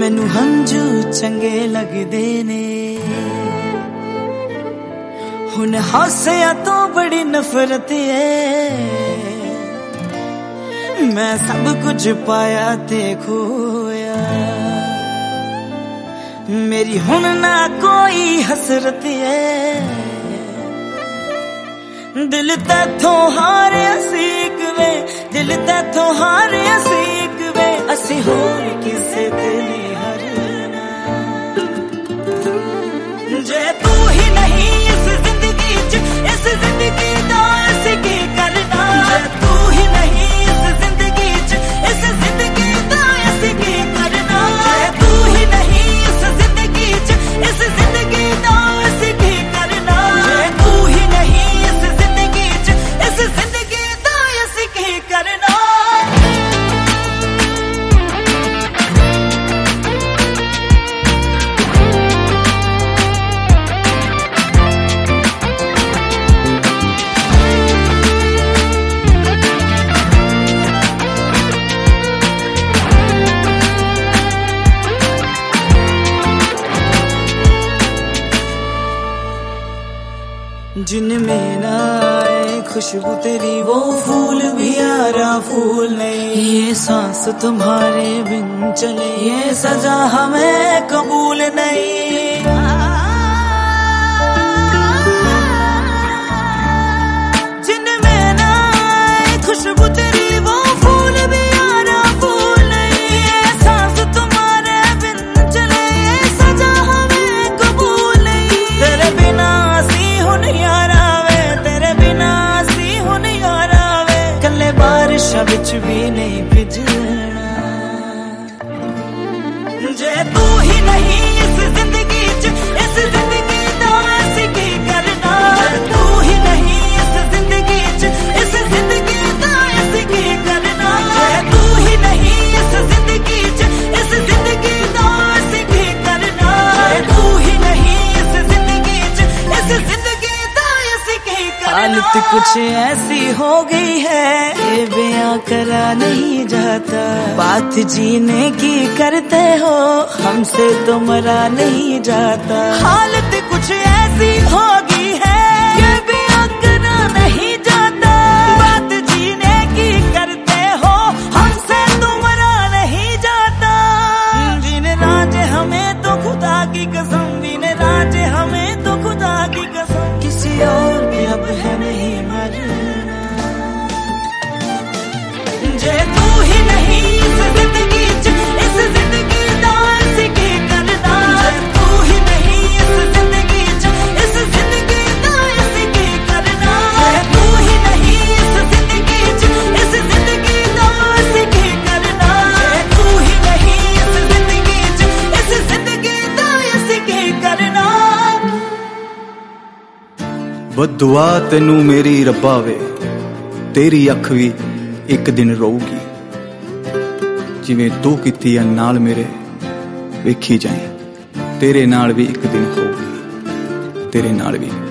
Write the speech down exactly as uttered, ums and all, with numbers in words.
मैनू हंझू चंगे लगदे ने हुण हासिया तो बड़ी नफरत है मैं सब कुछ पाया ते खोया मेरी हुण ना कोई हसरत है दिल तैथों हारिया सीख वे दिल तैथों हारिया सीख वे असी होर किसे ते नहीं हरना जे तू ही नहीं इस जिंदगी च इस जिंदगी दा असी की करना जे तू ही नहीं इस जिंदगी च इस जिंदगी दा असी की करना जे तू ही नहीं इस जिंदगी च इस जिंदगी दा असी की करना जे तू ही नहीं इस जिंदगी च इस जिंदगी दा असी की करना जिनमें ना आए खुशबू तेरी वो फूल भी यारा फूल नहीं ये सांस तुम्हारे बिन चले ये सजा हमें कबूल नहीं जिनमें ना आए खुशबू तेरी वो फूल भी यारा फूल नहीं ये सांस तुम्हारे बिन चले ये सजा हमें कबूल नहीं तेरे बिना यारा वे तेरे बिना सी हुन यारा वे कल्ले बारिशां विच भी नहीं भिजना जे तू ही नहीं इस जिंदगी च इस जिंदगी दा असी की करना जे तू ही नहीं इस जिंदगी च इस जिंदगी दा असी की करना जे तू ही नहीं इस जिंदगी च इस जिंदगी दा असी की करना जे तू ही नहीं इस जिंदगी च इस जिंदगी हालत कुछ ऐसी हो गई है ये बयां करा नहीं जाता बात जीने की करते हो हमसे तो मरा नहीं जाता हालत कुछ ऐसी हो गई है ये बयां करा नहीं जाता बात जीने की करते हो हमसे तो मरा नहीं जाता जीने राज हमें तो खुदा की कसम जीने राज हमें तो खुदा की कसम किसी और भी अब है नहीं मरना जे तू ही नहीं इस जिंदगी च इस जिंदगी दा असी की करना जे तू ही नहीं इस जिंदगी च इस जिंदगी दा असी की करना जे तू ही नहीं इस जिंदगी च इस जिंदगी दा असी की करना जे तू ही नहीं इस जिंदगी च इस जिंदगी दा असी की करना बदुआ तेनू मेरी रब्बा वे तेरी अख भी एक दिन रोऊगी जिवें तू कीती नाल मेरे वेखी जाए तेरे नाल भी एक दिन होगी तेरे नाल भी